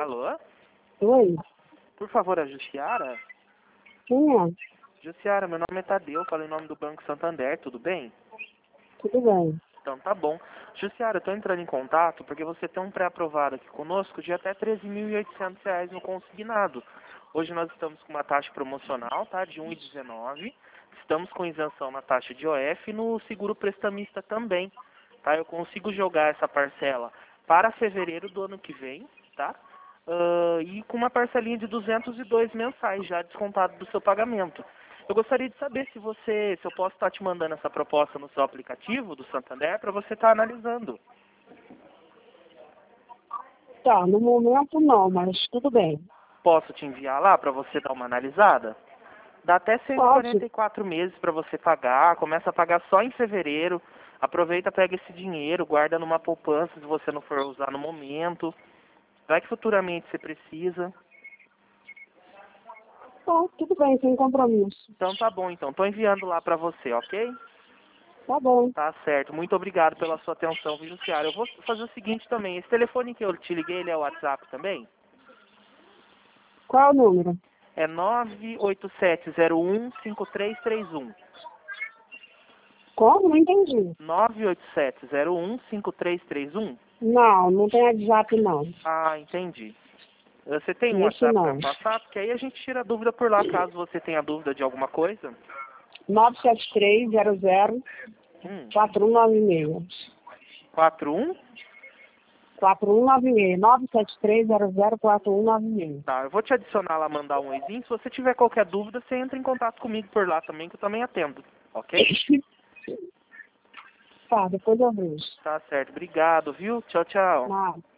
Alô? Oi, Por favor, a Jussiara? quem é? Jussiara, meu nome é Tadeu, falo em nome do Banco Santander, tudo bem? Tudo bem. Então tá bom. Jussiara, eu tô entrando em contato porque você tem um pré-aprovado aqui conosco de até R$ 13.800 no consignado. Hoje nós estamos com uma taxa promocional, tá? De 1,19. Estamos com isenção na taxa de OF e no seguro prestamista também, tá? Eu consigo jogar essa parcela para fevereiro do ano que vem, tá? E com uma parcelinha de 202 mensais já descontado do seu pagamento. Eu gostaria de saber se eu posso estar te mandando essa proposta no seu aplicativo do Santander para você estar analisando. Tá, no momento não, mas tudo bem. Posso te enviar lá para você dar uma analisada? Dá até Pode. 144 meses para você pagar, começa a pagar só em fevereiro. Aproveita, pega esse dinheiro, guarda numa poupança se você não for usar no momento. Vai que futuramente você precisa. Tá, tudo bem, sem compromisso. Então tá bom, então. Tô enviando lá para você, ok? Tá bom. Tá certo. Muito obrigado pela sua atenção, viu, Jussiara? Eu vou fazer o seguinte também. Esse telefone que eu te liguei, ele é o WhatsApp também? Qual é o número? É 987015331. Como? Não entendi. 987015331? Não, não tem WhatsApp não. Ah, entendi. Você tem um Esse WhatsApp para não. me passar? Porque aí a gente tira a dúvida por lá, caso você tenha dúvida de alguma coisa. 973004196. 41? 4196. 973004196. Tá, eu vou te adicionar lá, mandar um oizinho. Se você tiver qualquer dúvida, você entra em contato comigo por lá também, que eu também atendo. Ok? Tá, depois eu vejo. Tá certo. Obrigado, viu? Tchau, tchau. Nada.